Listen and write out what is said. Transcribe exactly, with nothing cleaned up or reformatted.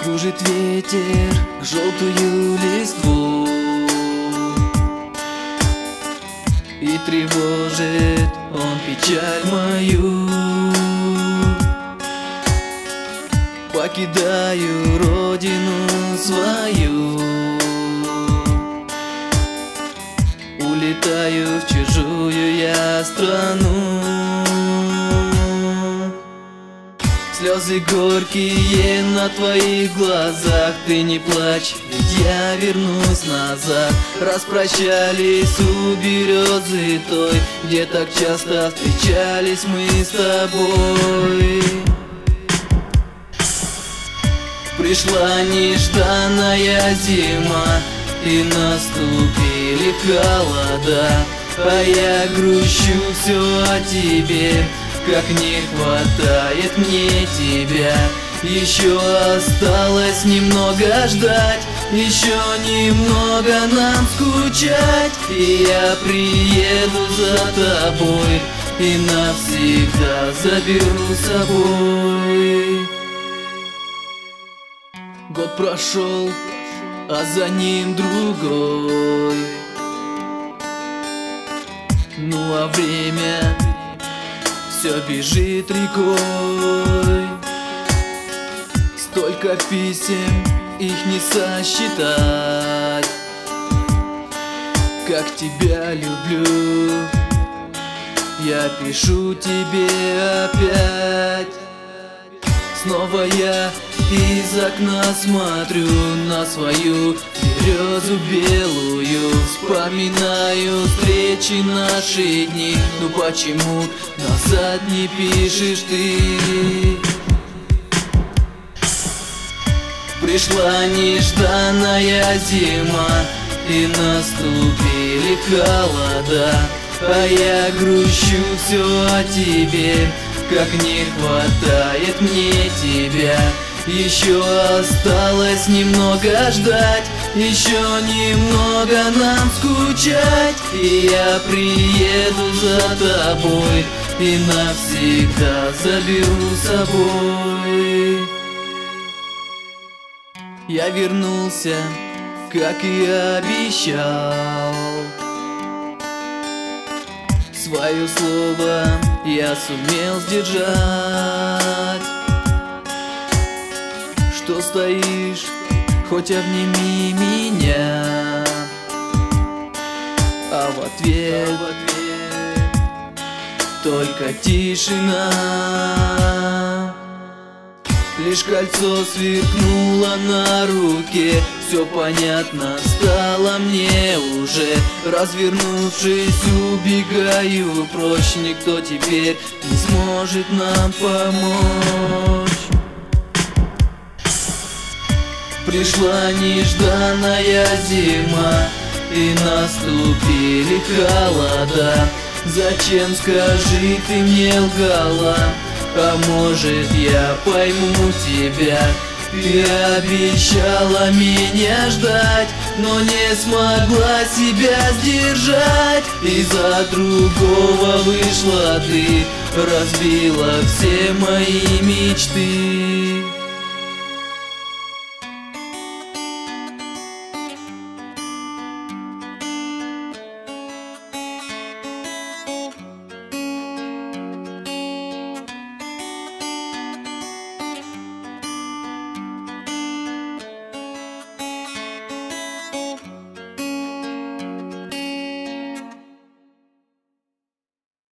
Кружит ветер желтую листву и тревожит он печаль мою. Покидаю родину свою, улетаю в чужую я страну. Слезы горькие на твоих глазах, ты не плачь, ведь я вернусь назад. Распрощались у березы той, где так часто встречались мы с тобой. Пришла нежданная зима, и наступили холода, а я грущу все о тебе, как не хватает мне тебя. Еще осталось немного ждать, еще немного нам скучать, и я приеду за тобой и навсегда заберу с собой. Год прошел, а за ним другой. Ну а время все бежит рекой. Столько писем, их не сосчитать. Как тебя люблю, я пишу тебе опять. Снова я из окна смотрю на свою березу белую, вспоминаю встречи наши дни. Ну почему назад не пишешь ты? Пришла нежданная зима, и наступили холода, а я грущу все о тебе, как не хватает мне тебя. Еще осталось немного ждать, еще немного нам скучать, и я приеду за тобой и навсегда заберу с собой. Я вернулся, как и обещал. Свое слово я сумел сдержать. Что стоишь, хоть обними меня, а в ответ, а в ответ только тишина. Лишь кольцо сверкнуло на руке, все понятно стало мне уже. Развернувшись, убегаю прочь, никто теперь не сможет нам помочь. Пришла нежданная зима, и наступили холода. Зачем, скажи, ты мне лгала? А может, я пойму тебя? Ты обещала меня ждать, но не смогла себя сдержать, и за другого вышла ты, разбила все мои мечты.